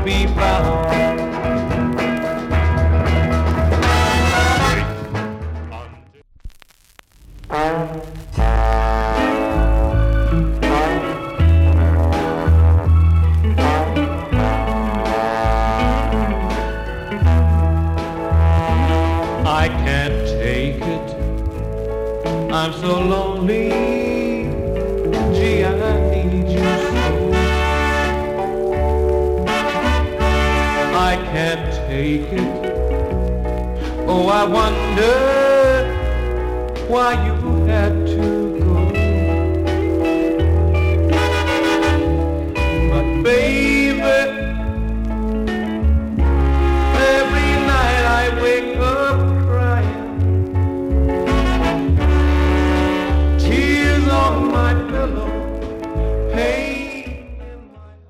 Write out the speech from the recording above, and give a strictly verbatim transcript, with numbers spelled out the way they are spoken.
be found. I can't take it, I'm so lonely, gee, I need you so. I can't take it, oh, I wonder why you had to.